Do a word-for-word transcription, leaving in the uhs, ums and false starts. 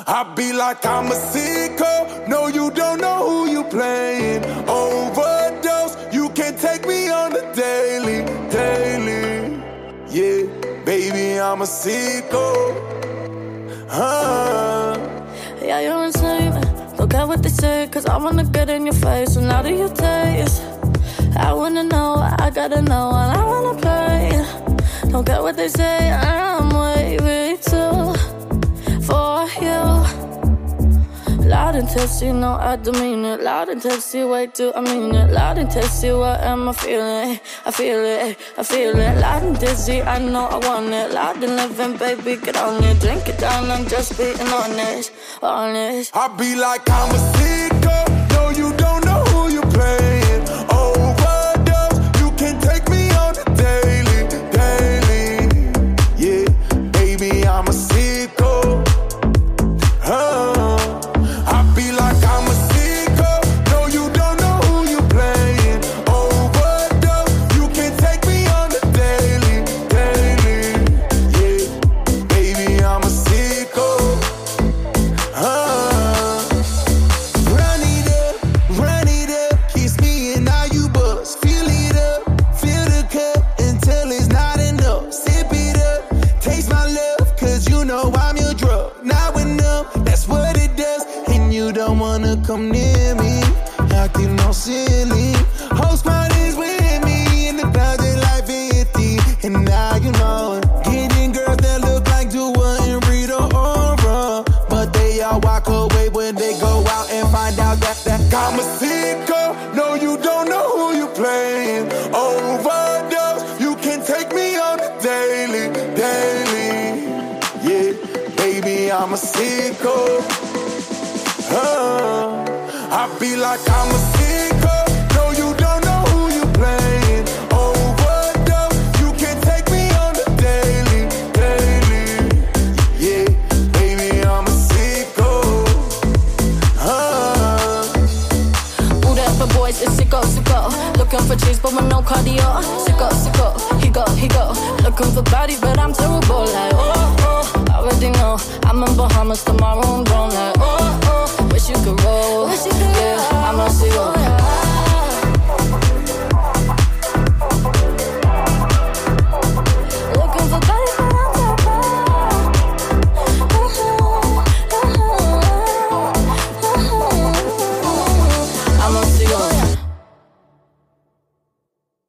I be like I'm a sicko. No, you don't know who you playing. Overdose, you can't take me on the daily, daily. Yeah, baby, I'm a sicko. Huh? Yeah, you're insane. Look at what they say, cause I wanna get in your face. And how do you taste? I wanna know, I gotta know, and I wanna play. Don't care what they say, I'm way, way too for you. Loud and testy, no, I demean it. Loud and testy, way too, I mean it. Loud and testy, what am I feeling? I feel it, I feel it. Loud and dizzy, I know I want it. Loud and living, baby, get on it. Drink it down, I'm just being honest, honest. I be like I'm a sicko. No, you don't know who you playing. Overdose, you can't take me on the daily, daily. Yeah, baby, I'm a sicko. Huh? I be like I'm a sicko. No, you don't know who you playing. Overdose, you can't take me on the daily, daily. Yeah, baby, I'm a sicko. Huh? Run it up, run it up, kiss me and now you buzz. Fill it up, fill the cup until it's not enough. Sip it up, taste my love, cause you know I'm your drug. Now enough, that's what it does. And you don't wanna come near me, acting all silly. Whole squad is with me, and the clouds they like fifty. And now you know it. Getting girls that look like Dua and Rita Ora, but they all walk away when they go out and find out that that I'm a sicko. No, you don't know who you playing. Overdose, you can take me on the daily, daily. Yeah, baby, I'm a sicko. Huh? I be like I'm a sicko. No, you don't know who you playing. Overdose, you can take me on the daily, daily. Yeah, baby, I'm a sicko. Huh? Whatever boys is sicko, sicko. Looking for cheese, but with no cardio. Sicko, sicko. He go, he go. Looking for body, but I'm terrible. Like, oh, oh. I already know. I'm in Bahamas tomorrow, I'm grown like,